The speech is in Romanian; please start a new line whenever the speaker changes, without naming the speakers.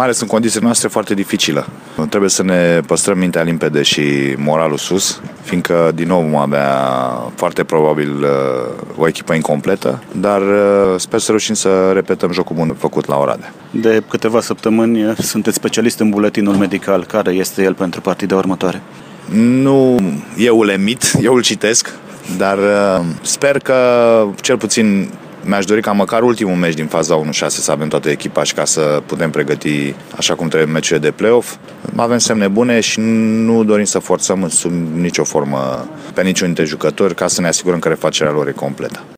mai ales în condițiile noastre, foarte dificilă. Trebuie să ne păstrăm mintea limpede și moralul sus, fiindcă din nou vom avea foarte probabil o echipă incompletă, dar sper să reușim să repetăm jocul bun făcut la Oradea.
De câteva săptămâni sunteți specialist în buletinul medical. Care este el pentru partida următoare?
Nu eu îl emit, eu îl citesc, dar sper că cel puțin mi-aș dori ca măcar ultimul meci din faza 1-6 să avem toată echipa și ca să putem pregăti așa cum trebuie meciurile de play-off. Avem semne bune și nu dorim să forțăm sub nicio formă pe niciun dintre jucători ca să ne asigurăm că refacerea lor e completă.